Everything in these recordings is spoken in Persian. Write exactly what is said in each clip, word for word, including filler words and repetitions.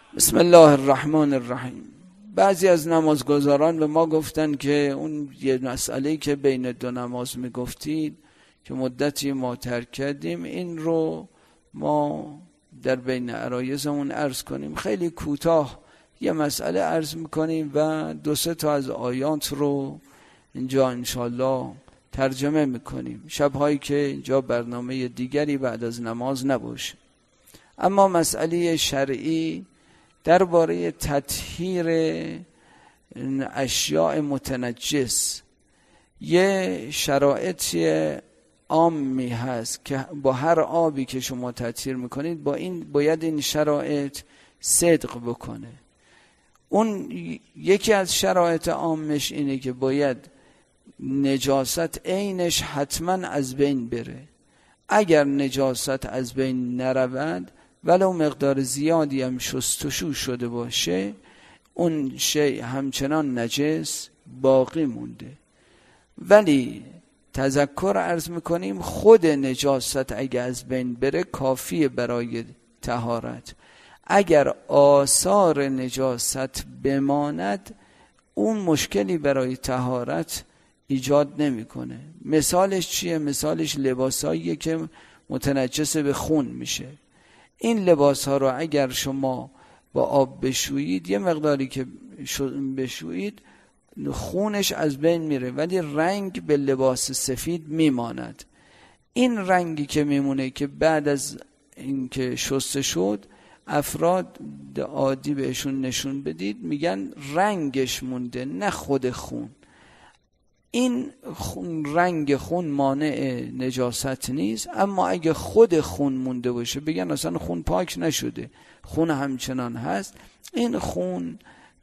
بسم الله الرحمن الرحیم. بعضی از نمازگزاران به ما گفتن که اون یه مسئله‌ای که بین دو نماز میگفتید که مدتی ما ترک کردیم، این رو ما در بین عرایزمون عرض کنیم. خیلی کوتاه یه مسئله عرض میکنیم و دو سه تا از آیات رو اینجا انشالله ترجمه میکنیم، شبهایی که اینجا برنامه دیگری بعد از نماز نباشه. اما مسئله شرعی درباره تطهیر اشیاء متنجس یه شرایطی عامی هست که با هر آبی که شما تطهیر میکنید با این باید این شرایط صدق بکنه. اون یکی از شرایط عامش اینه که باید نجاست عینش حتما از بین بره. اگر نجاست از بین نرود ولو مقدار زیادی هم شستشو شده باشه، اون شیء همچنان نجس باقی مونده. ولی تذکر عرض میکنیم خود نجاست اگر از بین بره کافیه برای طهارت. اگر آثار نجاست بماند اون مشکلی برای طهارت ایجاد نمیکنه. مثالش چیه؟ مثالش لباساییه که متنجس به خون میشه. این لباس ها رو اگر شما با آب بشویید، یه مقداری که بشویید خونش از بین میره ولی رنگ به لباس سفید میماند. این رنگی که میمونه که بعد از اینکه شسته شد افراد عادی بهشون نشون بدید میگن رنگش مونده نه خود خون. این خون رنگ خون مانع نجاست نیست، اما اگه خود خون مونده باشه بگن اصلا خون پاک نشده، خون همچنان هست، این خون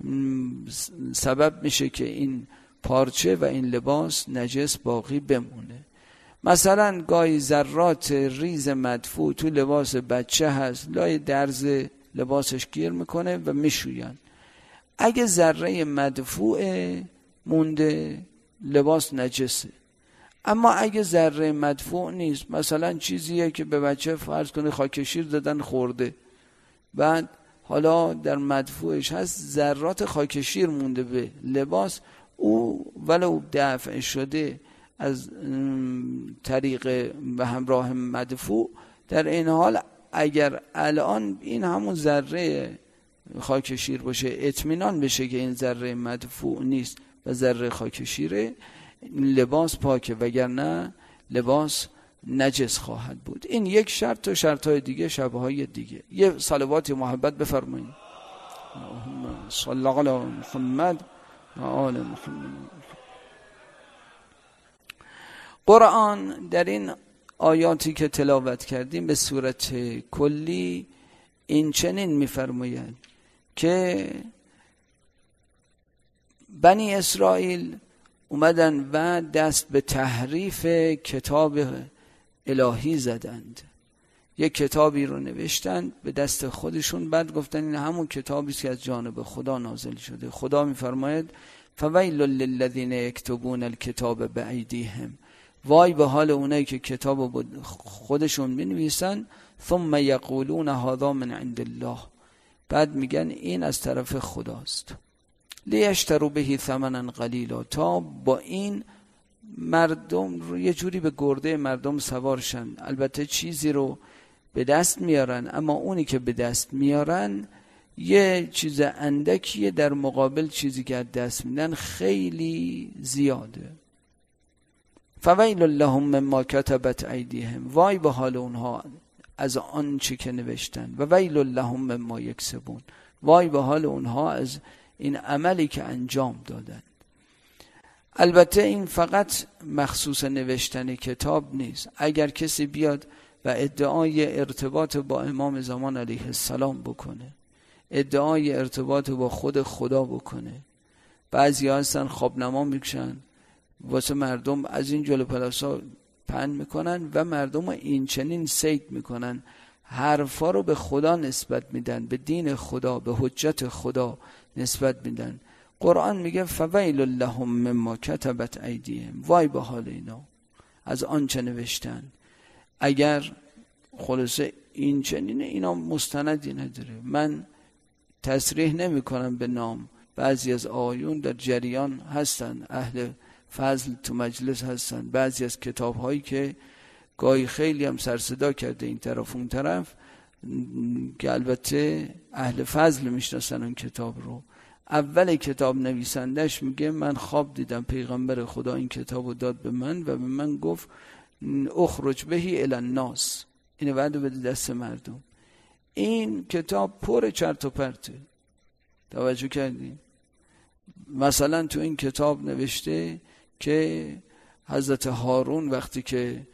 سبب میشه که این پارچه و این لباس نجس باقی بمونه. مثلا گاهی ذرات ریز مدفوع تو لباس بچه هست، لای درز لباسش گیر میکنه و میشوین. اگه ذره مدفوع مونده لباس نجسه. اما اگه ذره مدفوع نیست، مثلا چیزیه که به بچه فرض کنه خاکشیر دادن خورده، بعد حالا در مدفوعش هست ذرات خاکشیر مونده به لباس، او ولو دفع شده از طریق به همراه مدفوع، در این حال اگر الان این همون ذره خاکشیر باشه اطمینان بشه که این ذره مدفوع نیست و ذره خاکشیره، لباس پاکه، وگرنه لباس نجس خواهد بود. این یک شرط و شرطهای دیگه شبهای دیگه. یه صلوات محبت بفرمایید. اللهم صل علی محمد و آل محمد. قرآن در این آیاتی که تلاوت کردیم به صورت کلی این چنین میفرماید که بنی اسرائیل اومدن و دست به تحریف کتاب الهی زدند. یک کتابی رو نوشتند به دست خودشون، بعد گفتن این همون کتابی که از جانب خدا نازل شده. خدا میفرماید فویل للذین یکتبون الکتاب بایدیهم، وای به حال اونایی که کتاب خودشون مینویسن ثم یقولون هذا من عند الله، بعد میگن این از طرف خداست. لیشتروا به ثمنا قلیلا، تا با این مردم رو یه جوری به گرده مردم سوار شن. البته چیزی رو به دست میارن، اما اونی که به دست میارن یه چیز اندکیه در مقابل چیزی که از دست میدن خیلی زیاده. فویل لهم مما کتبت ایدیهم، وای به حال اونها از آن چی که نوشتن. و ویل لهم مما یکسبون، وای به حال اونها از این عملی که انجام دادن. البته این فقط مخصوص نوشتن کتاب نیست. اگر کسی بیاد و ادعای ارتباط با امام زمان علیه السلام بکنه، ادعای ارتباط با خود خدا بکنه، بعضی ها هستن خوابنما میکشن واسه مردم از این جلو پلاسا پن میکنن و مردم این چنین سید میکنن، حرفا رو به خدا نسبت میدن، به دین خدا، به حجت خدا نسبت میدن. قرآن میگه فویل لهم مما کتبت ایدیهم، وای به حال اینا از آنچه نوشتن. اگر خلاصه این چنینه، اینا مستندی نداره. من تصریح نمی کنم به نام. بعضی از آیون در جریان هستن، اهل فضل تو مجلس هستن. بعضی از کتاب هایی که گاهی خیلی هم سرصدا کرده این طرف اون طرف، که البته اهل فضل میشناسن اون کتاب رو. اول کتاب نویسندش میگه من خواب دیدم پیغمبر خدا این کتاب رو داد به من و به من گفت اخرج بهی الی الناس، اینو بعد بده دست مردم. این کتاب پر چرت و پرته. توجه کردین؟ مثلا تو این کتاب نوشته که حضرت هارون وقتی که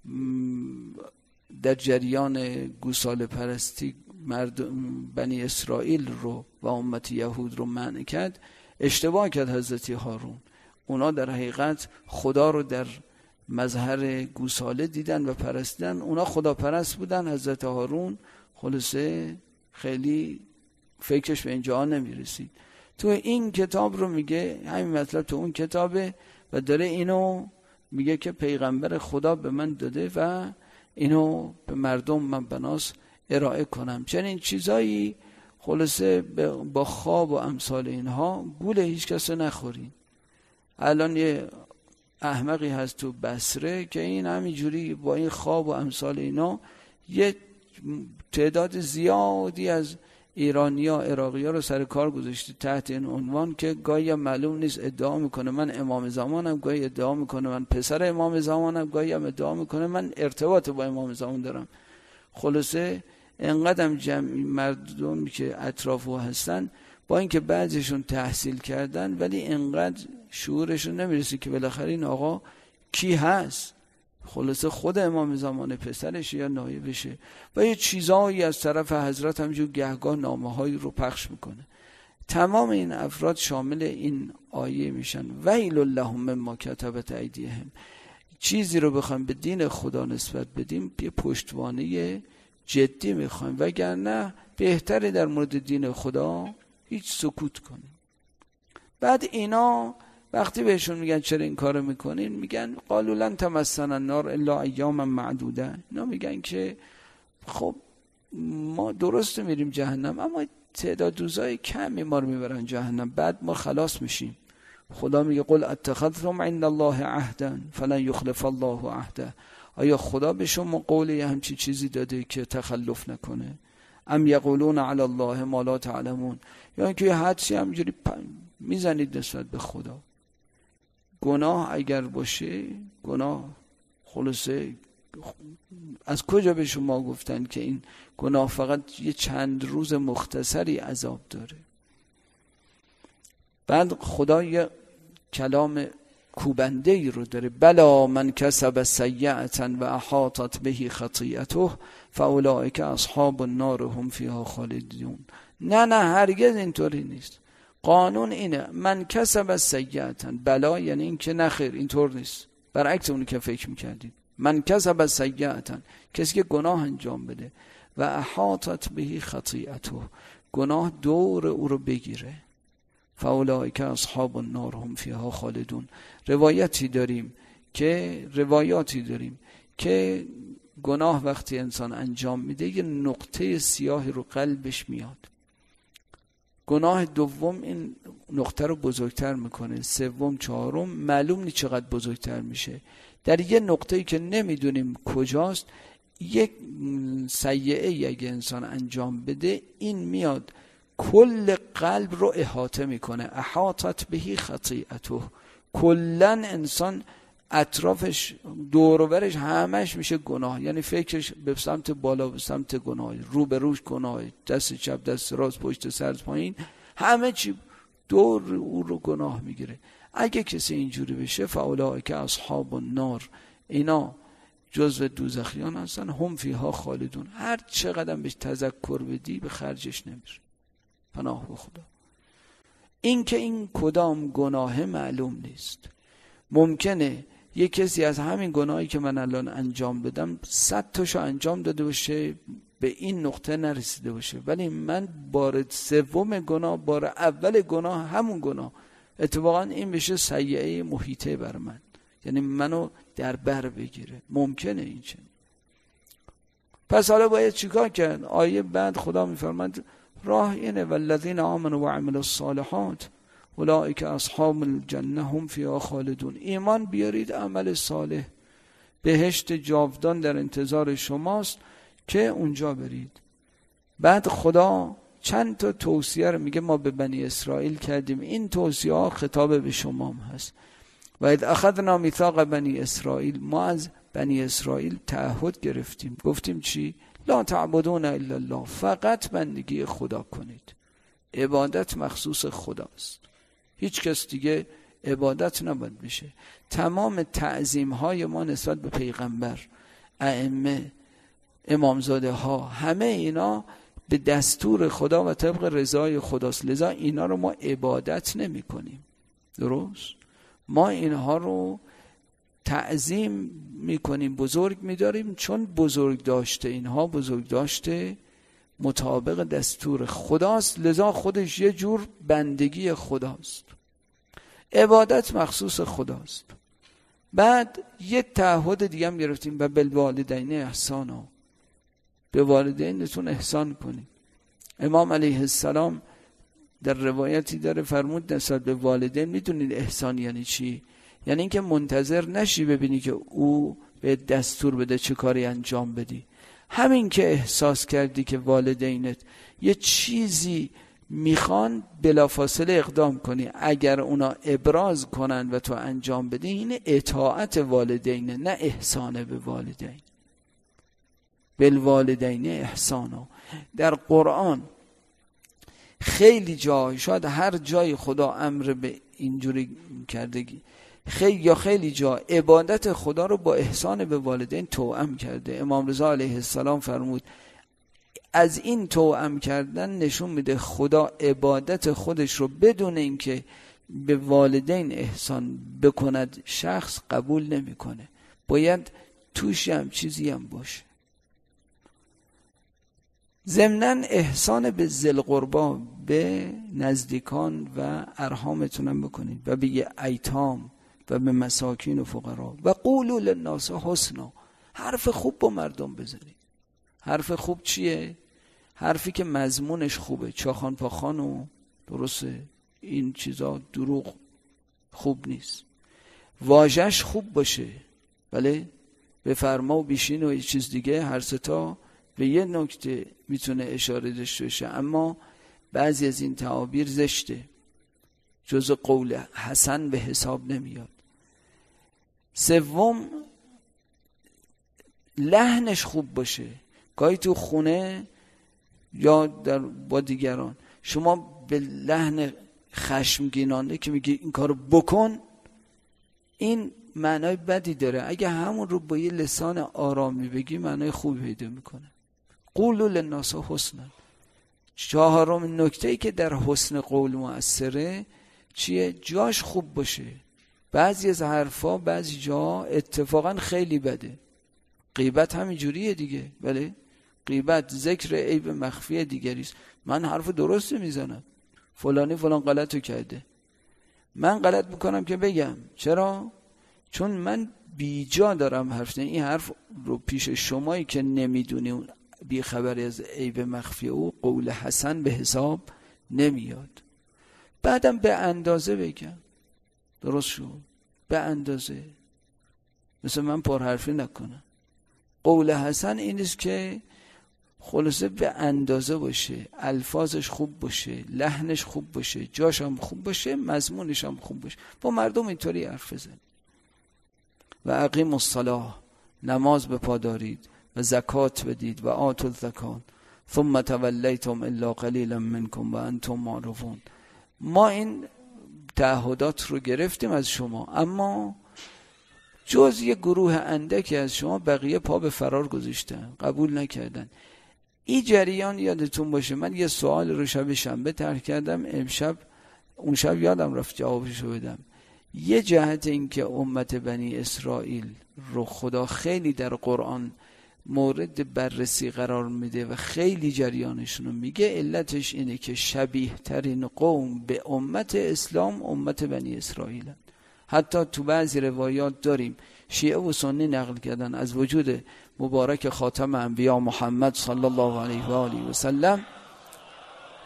در جریان گوساله پرستی مردم بنی اسرائیل رو و امت یهود رو منع کرد، اشتباه کرد حضرت هارون. اونا در حقیقت خدا رو در مظهر گوساله دیدن و پرستیدن، اونا خدا پرست بودن. حضرت هارون خلاصه خیلی فکرش به اینجا نمیرسید. تو این کتاب رو میگه همین مطلب تو اون کتابه و داره اینو میگه که پیغمبر خدا به من داده و اینو به مردم من بناس ارائه کنم. چنین چیزایی خلاصه با خواب و امثال اینها گول هیچ کس رو نخورین. الان یه احمقی هست تو بصره که این همینجوری با این خواب و امثال اینا یه تعداد زیادی از ایرانیا عراقیا رو سر کار گذاشته تحت این عنوان که گاهی معلوم نیست ادعا میکنه من امام زمانم، گاهی ادعا میکنه من پسر امام زمانم، گاهی هم ادعا میکنه من ارتباط با امام زمان دارم. خلاصه انقدرم جمعی مردم که اطرافو هستن با اینکه بعضیشون تحصیل کردن ولی انقدر شعورشون نمیرسه که بالاخره این آقا کی هست. خلاصه خود امام زمان پسرش یا نایبشه و یه چیزایی از طرف حضرت همجور گهگاه نامه هایی رو پخش میکنه. تمام این افراد شامل این آیه میشن ویل لهم مما کتبت ایدیهم. چیزی رو بخوایم به دین خدا نسبت بدیم یه پشتوانه جدی میخوایم، وگرنه بهتره در مورد دین خدا هیچ سکوت کنیم. بعد اینا وقتی بهشون میگن چرا این کارو میکنین، میگن قالوا لن تمسنا النار الا ایاما معدوده. اینا میگن که خب ما درست میریم جهنم اما تعداد روزای کمی ما رو میبرن جهنم، بعد ما خلاص میشیم. خدا میگه قل اتخذتم عند الله عهدا فلن یخلف الله عهده. آیا خدا به شما قول یه همچی چیزی داده که تخلف نکنه؟ ام یقولون علی الله ما لا تعلمون. یا اینکه یه حدسی همجوری میزنید نسبت به خدا. گناه اگر باشه گناه خلاصه از کجا به شما گفتن که این گناه فقط یه چند روز مختصری عذاب داره؟ بعد خدا یه کلام کوبنده ای رو داره، بلا من کسب سیئتا و احاطت به خطیئته فاولئک اصحاب النار هم فیها خالدون. نه نه هرگز اینطوری نیست. قانون اینه من کسب سیئتا، بلا یعنی این که نخیر اینطور نیست، برعکس اونی که فکر میکردید. من کسب سیئتا، کسی که گناه انجام بده و احاطت به خطیئته، گناه دور او رو بگیره، فاولئک اصحاب النار هم فیها خالدون. روایتی داریم که روایاتی داریم که گناه وقتی انسان انجام میده یه نقطه سیاهی رو قلبش میاد. گناه دوم این نقطه رو بزرگتر میکنه، سوم چهارم معلوم نیست چقدر بزرگتر میشه. در یه نقطه‌ای که نمیدونیم کجاست یک سیئه اگه انسان انجام بده این میاد کل قلب رو احاطه میکنه، احاطت بهی خطیئته. کلن انسان اطرافش دور و برش همش میشه گناه، یعنی فکرش به سمت بالا به سمت گناه، رو به روش گناه، دست چپ دست راست پشت سر پایین همه چی دور او رو گناه میگیره. اگه کسی اینجوری بشه فاولئک اصحاب النار، اینا جزو دوزخیان هستن، هم فیها خالدون. هر چقدر بهش تذکر بدی به خرجش نمیره. پناه به خدا. این که این کدام گناه معلوم نیست. ممکنه یک کسی از همین گناهی که من الان انجام بدم صد تاشو انجام داده باشه به این نقطه نرسیده باشه، ولی من بار سوم گناه، بار اول گناه همون گناه، اتفاقا این بشه سیئه محیطه بر من، یعنی منو در بر بگیره. ممکنه این چنین. پس حالا باید چیکار کرد؟ آیه بعد خدا میفرماید راه اینه والذین آمنوا و عملوا الصالحات اولئک اصحاب الجنه هم فیها خالدون. ایمان بیارید، عمل صالح، بهشت جاودان در انتظار شماست که اونجا برید. بعد خدا چند تا توصیه رو میگه ما به بنی اسرائیل کردیم، این توصیه ها خطاب به شما هم هست. و اذ اخذنا میثاق بنی اسرائیل، ما از بنی اسرائیل تعهد گرفتیم، گفتیم چی؟ لا تعبدون الا الله، فقط بندگی خدا کنید، عبادت مخصوص خداست، هیچ کس دیگه عبادت نباید بشه. تمام تعظیم های ما نسبت به پیغمبر، ائمه، امامزاده ها، همه اینا به دستور خدا و طبق رضای خداست، لذا اینا رو ما عبادت نمی کنیم. درست؟ ما اینها رو تعظیم میکنیم، بزرگ میداریم، چون بزرگ داشته اینها بزرگ داشته مطابق دستور خداست، لذا خودش یه جور بندگی خداست، عبادت مخصوص خداست. بعد یه تعهد دیگه هم گرفتیم و بالوالدین احسانا، به والدینتون احسان کنید. امام علیه السلام در روایتی داره فرمود نسبت به والدین، میدونید احسان یعنی چی؟ یعنی اینکه منتظر نشی ببینی که او به دستور بده چه کاری انجام بدی. همین که احساس کردی که والدینت یه چیزی میخوان، بلافاصله اقدام کنی. اگر اونا ابراز کنن و تو انجام بدی، این اطاعت والدینه، نه احسان به والدین. بالوالدین احسانا. در قرآن خیلی جای، شاید هر جای خدا امر به اینجوری کرده، خیلی یا خیلی جا عبادت خدا رو با احسان به والدین توأم کرده. امام رضا علیه السلام فرمود از این توأم کردن نشون میده خدا عبادت خودش رو بدون اینکه به والدین احسان بکند شخص قبول نمیکنه، باید توش هم چیزی هم باشه. ضمناً احسان به ذی القربی، به نزدیکان و ارحامتون هم بکنید، و به ایتام و به مساکین و فقرا. و قولوا للناس حسنا، حرف خوب با مردم بزنید. حرف خوب چیه؟ حرفی که مضمونش خوبه، چاخان پاخان و درسته، این چیزا دروغ خوب نیست. واژش خوب باشه، بله، به فرما و بیشین و یه چیز دیگه، هر ستا به یه نکته میتونه اشاره داشته باشه، اما بعضی از این تعابیر زشته، جز قول حسن به حساب نمیاد. سوم، لحنش خوب باشه. گاهی تو خونه یا در با دیگران شما به لحن خشمگینانه که میگی این کارو بکن، این معنای بدی داره. اگه همون رو با یه لسان آرامی بگی، معنای خوبی پیدا میکنه. قولوا للناس حسنا. چهارمین نکته‌ای که در حسن قول مؤثره چیه؟ جاش خوب باشه. بعضی از حرفا بعضی جا اتفاقا خیلی بده. غیبت همین جوریه دیگه، بله؟ غیبت ذکر عیب مخفی دیگری است. من حرف درستی میزنم، فلانی فلان غلطو کرده، من غلط میکنم که بگم. چرا؟ چون من بیجا دارم حرف، این حرف رو پیش شمایی که نمیدونی اون بی خبری از عیب مخفی او، قول حسن به حساب نمیاد. بعدم به اندازه بگم، درست شد؟ به اندازه، مثل من پرحرفی نکنم. قول حسن این است که خلاصه به اندازه باشه، الفاظش خوب باشه، لحنش خوب باشه، جاش هم خوب باشه، مضمونش هم خوب باشه، با مردم اینطوری حرف بزنید. و اقیموا الصلاة، نماز به پا دارید و زکات بدید و آتوا الزکات ثم تولیتم الا قلیلا منکم و انتم معرضون. ما این تعهدات رو گرفتیم از شما، اما جز یه گروه اندکی از شما بقیه پا به فرار گذاشتن، قبول نکردن. این جریان یادتون باشه، من یه سوال رو شب شنبه طرح کردم، امشب اون شب یادم رفت جوابشو بدم. یه جهت این که امت بنی اسرائیل رو خدا خیلی در قرآن مورد بررسی قرار میده و خیلی جریانشون رو میگه، علتش اینه که شبیه ترین قوم به امت اسلام امت بنی اسرائیل هست. حتی تو بعضی روایات داریم شیعه و سنی نقل کردن از وجود مبارک خاتم انبیا محمد صلی الله علیه و آله و سلم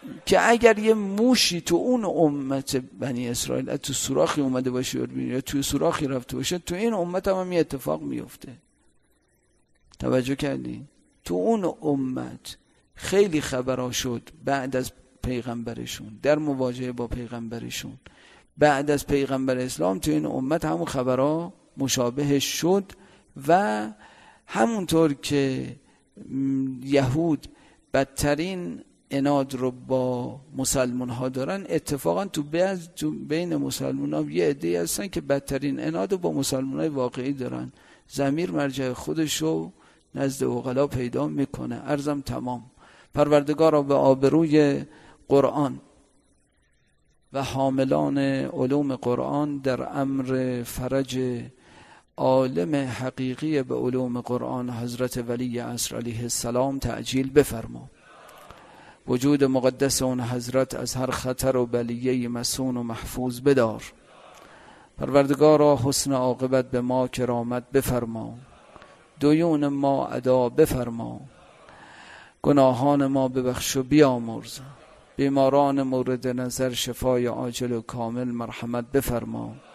که اگر یه موشی تو اون امت بنی اسرائیل تو سوراخی اومده باشه یا توی سوراخی رفته باشه، تو این امت هم, هم یه اتفاق میفته. توجه کردی؟ تو اون امت خیلی خبرها شد بعد از پیغمبرشون، در مواجهه با پیغمبرشون، بعد از پیغمبر اسلام تو این امت همون خبرها مشابه شد. و همونطور که یهود بدترین عناد رو با مسلمان ها دارن، اتفاقا تو, تو بین مسلمان ها یه عده‌ای هستن که بدترین عناد رو با مسلمان های واقعی دارن. ضمیر مرجع خودش رو نزد عقلا پیدا میکنه. عرضم تمام. پروردگارا به آبروی قرآن و حاملان علوم قرآن در امر فرج عالم حقیقی به علوم قرآن حضرت ولی عصر علیه السلام تعجیل بفرما. وجود مقدس اون حضرت از هر خطر و بلیه مسون و محفوظ بدار. پروردگارا حسن عاقبت به ما کرامت بفرما. دیون ما ادا بفرما. گناهان ما ببخش و بیامرز. بیماران مورد نظر شفای عاجل و کامل مرحمت بفرما.